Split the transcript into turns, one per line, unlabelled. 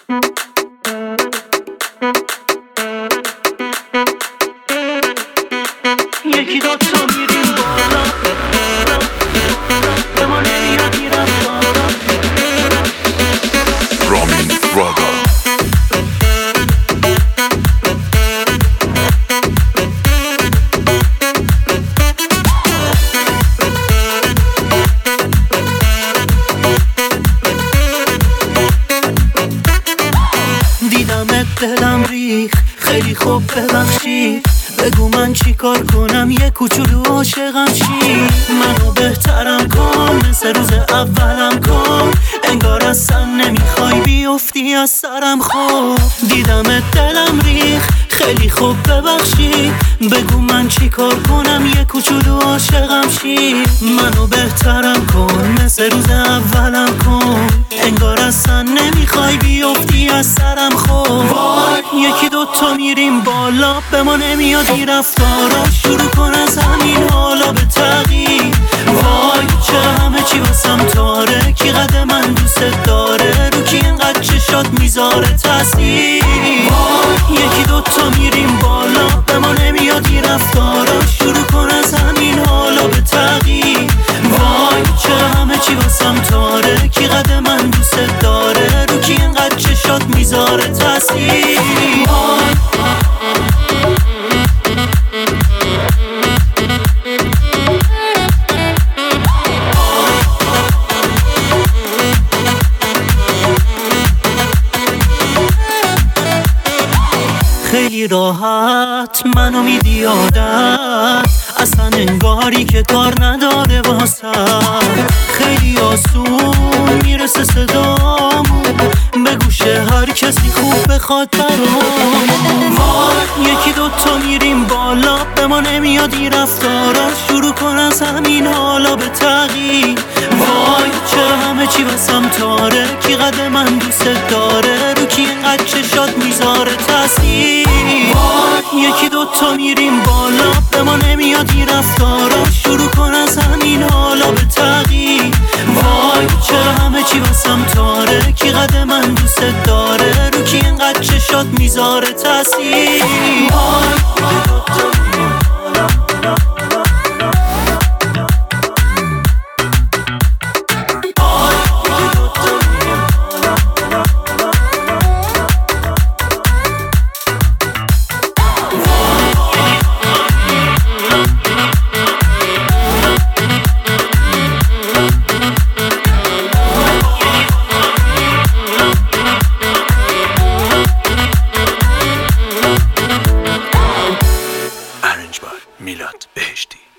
یکی دو تا میریم بالا به ما نمیاد این رفتارا.
رامین راگا
دیدمت دلم ریخ خیلی خوب ببخشید، بگو من چی کار کنم یه کوچولو عاشقم چی. منو بهترم کن مثل روز اولم کن، انگار اصلا نمیخوای بیفتی از سرم. خوب دیدمت دلم ریخ خیلی خوب ببخشید، بگو من چی کار کنم یه کوچولو عاشقم چی. منو بهترم کن مثل روز اولم کن، انگار اصلا نمیخوای بیفتی از سرم. خوب یکی دو تا میریم بالا به ما نمیاد این رفتارا. شروع کن از همین حالا به تغییر. وای چه همه چی واسم تاره، کی قد من دوست داره، رو کی اینقدر چشات میذاره تاثیر. یکی دو تا میریم بالا به ما نمیاد این رفتارا. شروع کن از همین حالا به تغییر. وای چه همه چی واسم تاره، کی قد من دوست داره، رو کی اینقدر چشات میذاره تاثیر. خیلی راحت منو میدی عادت، اصلا انگاری که کار نداره واسم. خیلی آسون میرسه صدامون به گوش هر کسی خوب بخواد برام. وای یکی دو تا میریم بالا به ما نمیاد این رفتارا. شروع کن از همین حالا به تغییر. وای چرا همه چی واسم تاره، کی قد من دوست داره، رو کی اینقدر چشات میذاره تاثیر. یکی دو تا میریم بالا به ما نمیاد این رفتارا. شروع کن از همین حالا به تغییر. وای چرا همه چی واسم تاره، کی قد من دوست داره، رو کی اینقدر چشات میذاره تاثیر.
میلاد بهشتی.